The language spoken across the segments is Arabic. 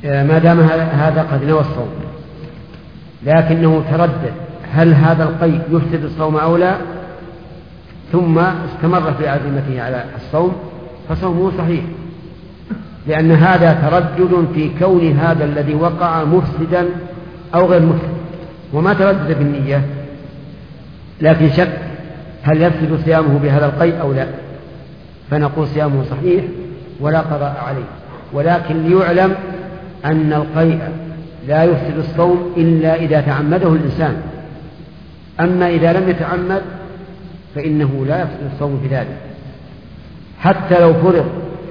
ما دام هذا قد نوى الصوم لكنه تردد هل هذا القيء يفسد الصوم أو لا، ثم استمر في عزيمته على الصوم فصومه صحيح، لأن هذا تردد في كون هذا الذي وقع مفسدا أو غير مفسد، وما تردد في النية، لكن شك هل يفسد صيامه بهذا القيء أو لا، فنقول صيامه صحيح ولا قضاء عليه. ولكن ليعلم أن القيء لا يفسد الصوم إلا إذا تعمده الإنسان، أما إذا لم يتعمد فإنه لا يفسد الصوم بذلك، حتى لو فرض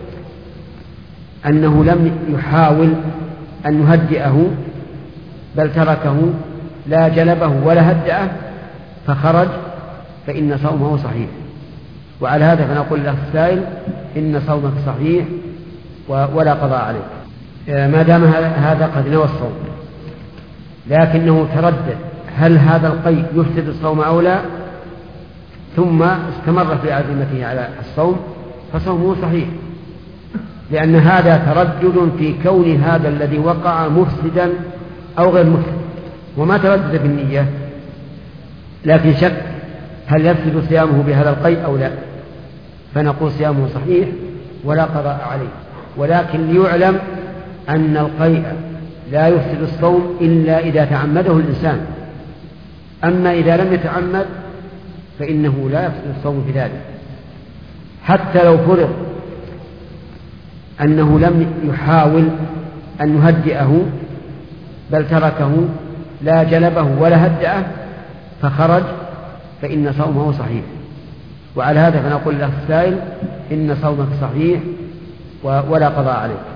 أنه لم يحاول أن يهدئه بل تركه لا جلبه ولا هدأه فخرج فإن صومه صحيح. وعلى هذا فنقول له السائل إن صومك صحيح ولا قضاء عليك. ما دام هذا قد نوى الصوم لكنه تردد هل هذا القيء يفسد الصوم أو لا، ثم استمر في عزيمته على الصوم فصومه صحيح، لأن هذا تردد في كون هذا الذي وقع مفسدا أو غير مفسد، وما تردد في النية، لكن شك هل يفسد صيامه بهذا القيء أو لا، فنقول صيامه صحيح ولا قضاء عليه. ولكن ليعلم أن القيء لا يفسد الصوم إلا إذا تعمده الإنسان، أما إذا لم يتعمد فإنه لا يفسد الصوم بذلك، حتى لو فرض أنه لم يحاول أن يهدئه بل تركه لا جلبه ولا هدأه فخرج فإن صومه صحيح. وعلى هذا فنقول له السائل إن صومك صحيح ولا قضاء عليك.